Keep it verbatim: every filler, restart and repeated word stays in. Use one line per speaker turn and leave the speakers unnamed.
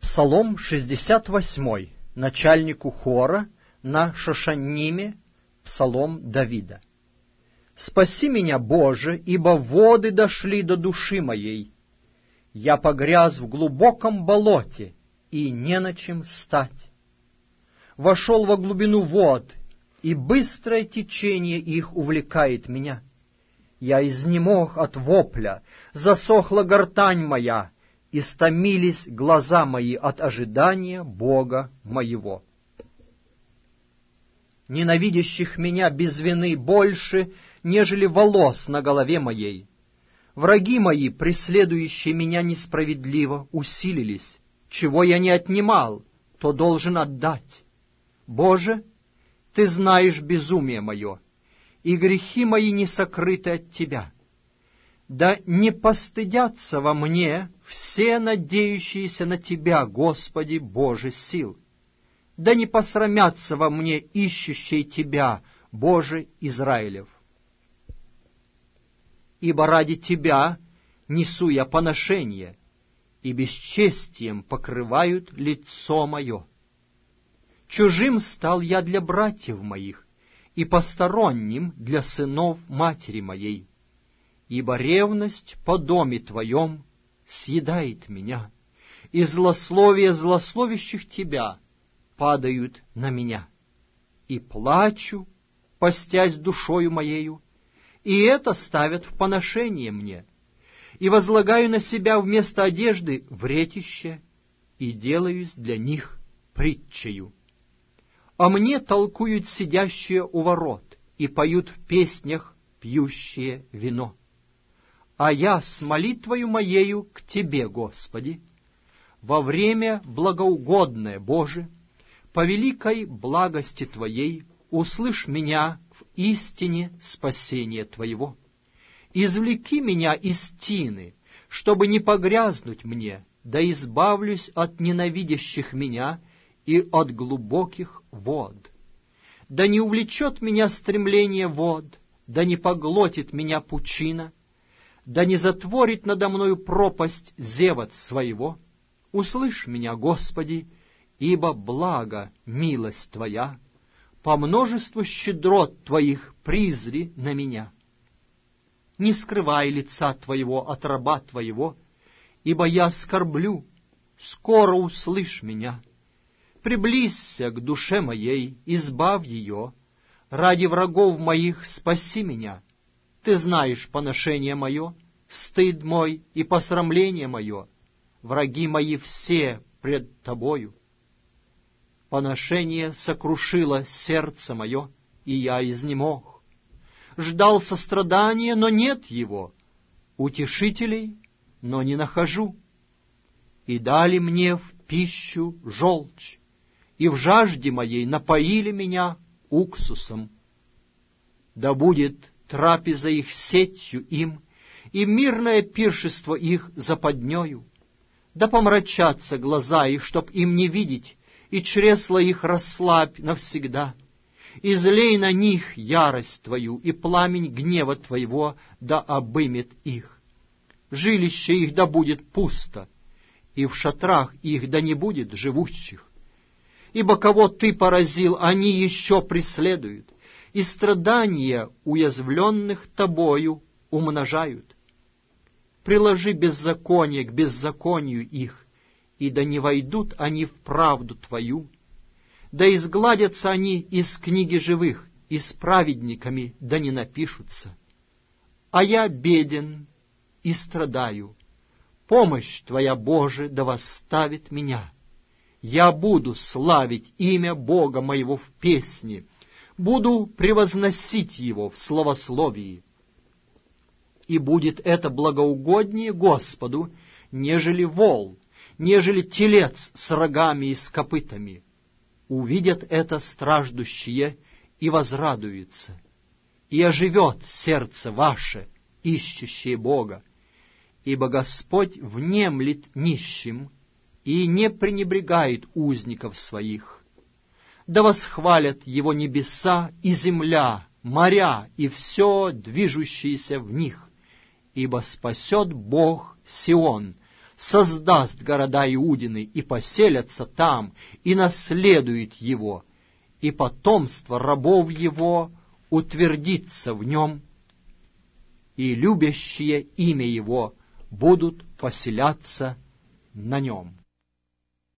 Псалом шестьдесят восемь. Начальнику хора на Шошанниме, псалом Давида. «Спаси меня, Боже, ибо воды дошли до души моей. Я погряз в глубоком болоте, и не на чем стать. Вошел во глубину вод, и быстрое течение их увлекает меня. Я изнемог от вопля, засохла гортань моя, истомились глаза мои от ожидания Бога моего. Ненавидящих меня без вины больше, нежели волос на голове моей. Враги мои, преследующие меня несправедливо, усилились. Чего я не отнимал, то должен отдать. Боже, Ты знаешь безумие мое, и грехи мои не сокрыты от Тебя. Да не постыдятся во мне все надеющиеся на Тебя, Господи, Боже сил. Да не посрамятся во мне ищущие Тебя, Боже Израилев. Ибо ради Тебя несу я поношение, и бесчестием покрывают лицо мое. Чужим стал я для братьев моих, и посторонним для сынов матери моей. Ибо ревность по доме Твоем съедает меня, и злословия злословящих Тебя падают на меня. И плачу, постясь душою моею, и это ставят в поношение мне, и возлагаю на себя вместо одежды вретище, и делаюсь для них притчею. А мне толкуют сидящие у ворот, и поют в песнях пьющие вино. А я с молитвою моею к Тебе, Господи, во время благоугодное, Боже, по великой благости Твоей услышь меня в истине спасения Твоего. Извлеки меня из тины, чтобы не погрязнуть мне, да избавлюсь от ненавидящих меня и от глубоких вод. Да не увлечет меня стремление вод, да не поглотит меня пучина, да не затворит надо мною пропасть зевот своего. Услышь меня, Господи, ибо благо милость Твоя, по множеству щедрот Твоих призри на меня. Не скрывай лица Твоего от раба Твоего, ибо я скорблю, скоро услышь меня. Приблизься к душе моей, избавь ее, ради врагов моих спаси меня. Ты знаешь поношение мое, стыд мой и посрамление мое, враги мои все пред Тобою. Поношение сокрушило сердце мое, и я изнемог. Ждал сострадания, но нет его, утешителей, но не нахожу. И дали мне в пищу желчь, и в жажде моей напоили меня уксусом. Да будет трапеза их сетью им, и мирное пиршество их западнею. Да помрачатся глаза их, чтоб им не видеть, и чресла их расслабь навсегда. Излей на них ярость Твою, и пламень гнева Твоего да обымет их. Жилище их да будет пусто, и в шатрах их да не будет живущих. Ибо кого Ты поразил, они еще преследуют, и страдания уязвленных Тобою умножают. Приложи беззаконие к беззаконию их, и да не войдут они в правду Твою, да изгладятся они из книги живых, и с праведниками да не напишутся. А я беден и страдаю, помощь Твоя, Боже, да восставит меня. Я буду славить имя Бога моего в песне, буду превозносить Его в славословии. И будет это благоугоднее Господу, нежели вол, нежели телец с рогами и с копытами. Увидят это страждущие и возрадуются, и оживет сердце ваше, ищущее Бога, ибо Господь внемлет нищим и не пренебрегает узников своих. Да восхвалят Его небеса и земля, моря и все движущееся в них, ибо спасет Бог Сион создаст города Иудины, и поселятся там, и наследует его, и потомство рабов его утвердится в нем, и любящие имя его будут поселяться на нем».